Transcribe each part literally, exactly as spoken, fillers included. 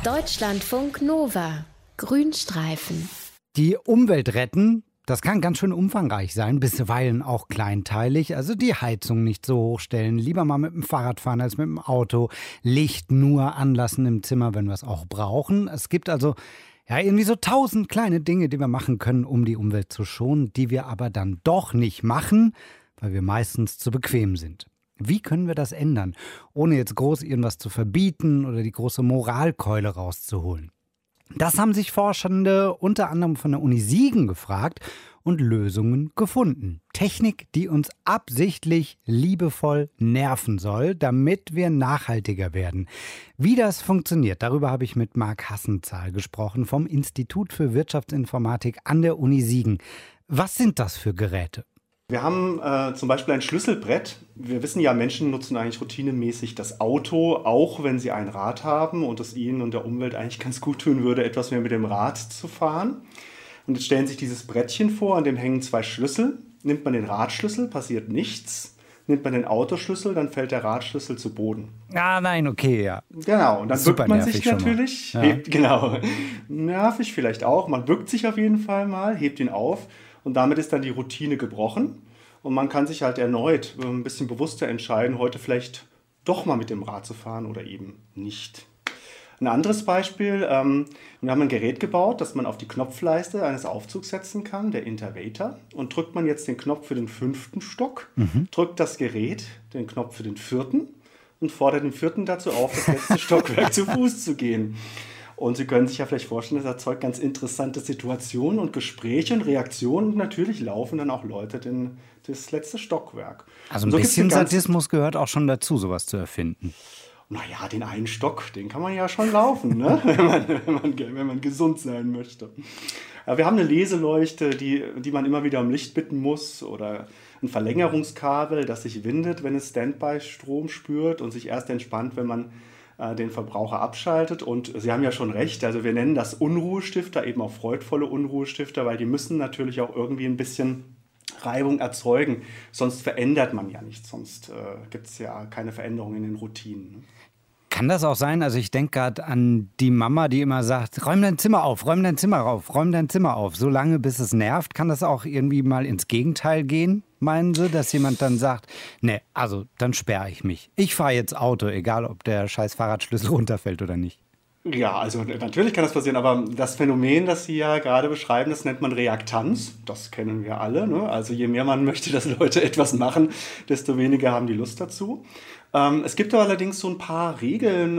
Deutschlandfunk Nova. Grünstreifen. Die Umwelt retten, das kann ganz schön umfangreich sein, bisweilen auch kleinteilig. Also die Heizung nicht so hochstellen, lieber mal mit dem Fahrrad fahren als mit dem Auto. Licht nur anlassen im Zimmer, wenn wir es auch brauchen. Es gibt also ja irgendwie so tausend kleine Dinge, die wir machen können, um die Umwelt zu schonen, die wir aber dann doch nicht machen, weil wir meistens zu bequem sind. Wie können wir das ändern, ohne jetzt groß irgendwas zu verbieten oder die große Moralkeule rauszuholen? Das haben sich Forschende unter anderem von der Uni Siegen gefragt und Lösungen gefunden. Technik, die uns absichtlich liebevoll nerven soll, damit wir nachhaltiger werden. Wie das funktioniert, darüber habe ich mit Marc Hassenzahl gesprochen vom Institut für Wirtschaftsinformatik an der Uni Siegen. Was sind das für Geräte? Wir haben äh, zum Beispiel ein Schlüsselbrett. Wir wissen ja, Menschen nutzen eigentlich routinemäßig das Auto, auch wenn sie ein Rad haben und es ihnen und der Umwelt eigentlich ganz gut tun würde, etwas mehr mit dem Rad zu fahren. Und jetzt stellen Sie sich dieses Brettchen vor, an dem hängen zwei Schlüssel. Nimmt man den Radschlüssel, passiert nichts. Nimmt man den Autoschlüssel, dann fällt der Radschlüssel zu Boden. Ah, nein, okay, ja. Genau, und dann bückt man sich natürlich, ja. hebt, genau, nervig vielleicht auch, man bückt sich auf jeden Fall mal, hebt ihn auf. Und damit ist dann die Routine gebrochen und man kann sich halt erneut ein bisschen bewusster entscheiden, heute vielleicht doch mal mit dem Rad zu fahren oder eben nicht. Ein anderes Beispiel, ähm, wir haben ein Gerät gebaut, das man auf die Knopfleiste eines Aufzugs setzen kann, der Intervator. Und drückt man jetzt den Knopf für den fünften Stock, mhm. drückt das Gerät den Knopf für den vierten und fordert den vierten dazu auf, das letzte Stockwerk zu Fuß zu gehen. Und Sie können sich ja vielleicht vorstellen, das erzeugt ganz interessante Situationen und Gespräche und Reaktionen. Und natürlich laufen dann auch Leute den, das letzte Stockwerk. Also ein so bisschen Sadismus gehört auch schon dazu, sowas zu erfinden. Naja, den einen Stock, den kann man ja schon laufen, ne? wenn, man, wenn, man, wenn man gesund sein möchte. Aber wir haben eine Leseleuchte, die, die man immer wieder um Licht bitten muss. Oder ein Verlängerungskabel, das sich windet, wenn es Standby-Strom spürt und sich erst entspannt, wenn man den Verbraucher abschaltet. Und Sie haben ja schon recht, also wir nennen das Unruhestifter, eben auch freudvolle Unruhestifter, weil die müssen natürlich auch irgendwie ein bisschen Reibung erzeugen, sonst verändert man ja nichts, sonst äh, gibt es ja keine Veränderung in den Routinen. Kann das auch sein, also ich denke gerade an die Mama, die immer sagt, räum dein Zimmer auf, räum dein Zimmer auf, räum dein Zimmer auf, so lange bis es nervt. Kann das auch irgendwie mal ins Gegenteil gehen, meinen Sie, dass jemand dann sagt, ne, also dann sperre ich mich. Ich fahre jetzt Auto, egal ob der scheiß Fahrradschlüssel runterfällt oder nicht. Ja, also natürlich kann das passieren, aber das Phänomen, das Sie ja gerade beschreiben, das nennt man Reaktanz. Das kennen wir alle, ne? Also je mehr man möchte, dass Leute etwas machen, desto weniger haben die Lust dazu. Ähm, es gibt aber allerdings so ein paar Regeln, äh,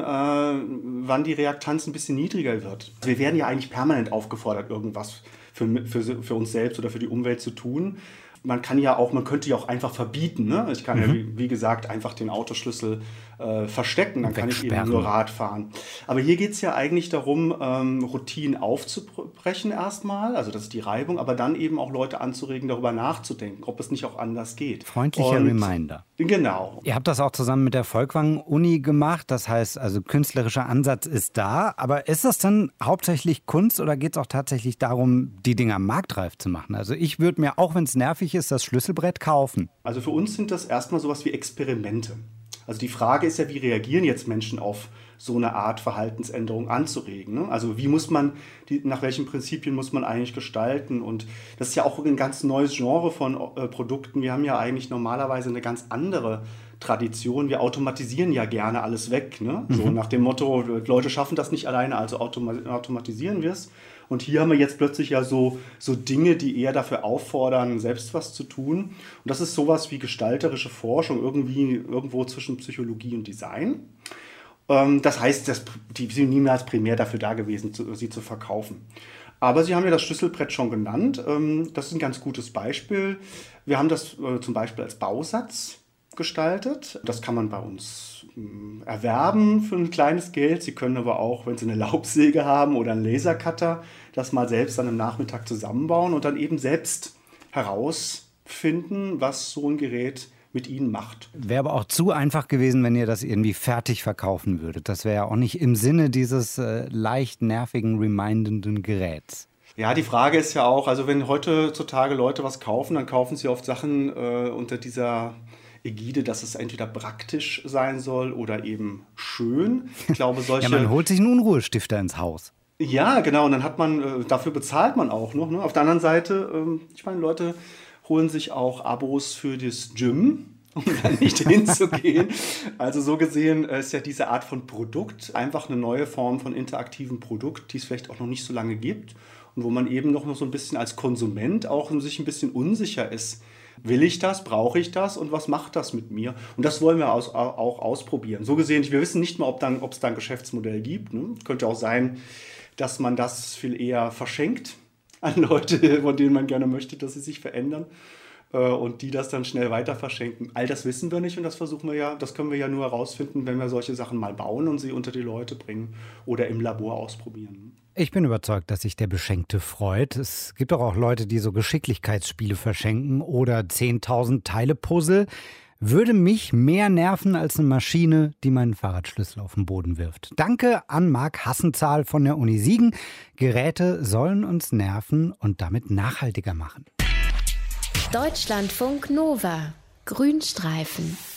wann die Reaktanz ein bisschen niedriger wird. Wir werden ja eigentlich permanent aufgefordert, irgendwas für, für, für uns selbst oder für die Umwelt zu tun. Man kann ja auch, man könnte ja auch einfach verbieten, ne? Ich kann mhm. ja, wie, wie gesagt, einfach den Autoschlüssel äh, verstecken, dann kann ich eben nur Rad fahren. Aber hier geht es ja eigentlich darum, ähm, Routinen aufzubrechen erstmal, also das ist die Reibung, aber dann eben auch Leute anzuregen, darüber nachzudenken, ob es nicht auch anders geht. Freundlicher Und, Reminder. Genau. Ihr habt das auch zusammen mit der Folkwang-Uni gemacht, das heißt, also künstlerischer Ansatz ist da, aber ist das dann hauptsächlich Kunst oder geht es auch tatsächlich darum, die Dinger marktreif zu machen? Also ich würde mir, auch wenn es nervig ist, das Schlüsselbrett kaufen. Also für uns sind das erstmal sowas wie Experimente. Also die Frage ist ja, wie reagieren jetzt Menschen auf so eine Art Verhaltensänderung anzuregen, ne? Also wie muss man, die, nach welchen Prinzipien muss man eigentlich gestalten? Und das ist ja auch ein ganz neues Genre von äh, Produkten. Wir haben ja eigentlich normalerweise eine ganz andere Tradition. Wir automatisieren ja gerne alles weg, ne? Mhm. So nach dem Motto, Leute schaffen das nicht alleine, also automa- automatisieren wir es. Und hier haben wir jetzt plötzlich ja so, so Dinge, die eher dafür auffordern, selbst was zu tun. Und das ist sowas wie gestalterische Forschung, irgendwie irgendwo zwischen Psychologie und Design. Ähm, das heißt, dass die sind niemals primär dafür da gewesen, zu, sie zu verkaufen. Aber Sie haben ja das Schlüsselbrett schon genannt. Ähm, das ist ein ganz gutes Beispiel. Wir haben das äh, zum Beispiel als Bausatz gestaltet. Das kann man bei uns äh, erwerben für ein kleines Geld. Sie können aber auch, wenn Sie eine Laubsäge haben oder einen Lasercutter, das mal selbst an einem Nachmittag zusammenbauen und dann eben selbst herausfinden, was so ein Gerät mit Ihnen macht. Wäre aber auch zu einfach gewesen, wenn ihr das irgendwie fertig verkaufen würdet. Das wäre ja auch nicht im Sinne dieses äh, leicht nervigen, remindenden Geräts. Ja, die Frage ist ja auch, also wenn heutzutage Leute was kaufen, dann kaufen sie oft Sachen äh, unter dieser Ägide, dass es entweder praktisch sein soll oder eben schön. Ich glaube, solche... Ja, man holt sich einen Unruhestifter ins Haus. Ja, genau, und dann hat man, äh, dafür bezahlt man auch noch. Ne? Auf der anderen Seite, ähm, ich meine, Leute holen sich auch Abos für das Gym, um dann nicht hinzugehen. Also so gesehen ist ja diese Art von Produkt einfach eine neue Form von interaktivem Produkt, die es vielleicht auch noch nicht so lange gibt und wo man eben noch so ein bisschen als Konsument auch sich ein bisschen unsicher ist. Will ich das? Brauche ich das? Und was macht das mit mir? Und das wollen wir aus, auch ausprobieren. So gesehen, wir wissen nicht mal, ob dann, ob es da ein Geschäftsmodell gibt. Ne? Könnte auch sein, dass man das viel eher verschenkt an Leute, von denen man gerne möchte, dass sie sich verändern. Und die das dann schnell weiter verschenken. All das wissen wir nicht und das versuchen wir ja, das können wir ja nur herausfinden, wenn wir solche Sachen mal bauen und sie unter die Leute bringen oder im Labor ausprobieren. Ich bin überzeugt, dass sich der Beschenkte freut. Es gibt doch auch Leute, die so Geschicklichkeitsspiele verschenken oder zehntausend Teile Puzzle. Würde mich mehr nerven als eine Maschine, die meinen Fahrradschlüssel auf den Boden wirft. Danke an Marc Hassenzahl von der Uni Siegen. Geräte sollen uns nerven und damit nachhaltiger machen. Deutschlandfunk Nova. Grünstreifen.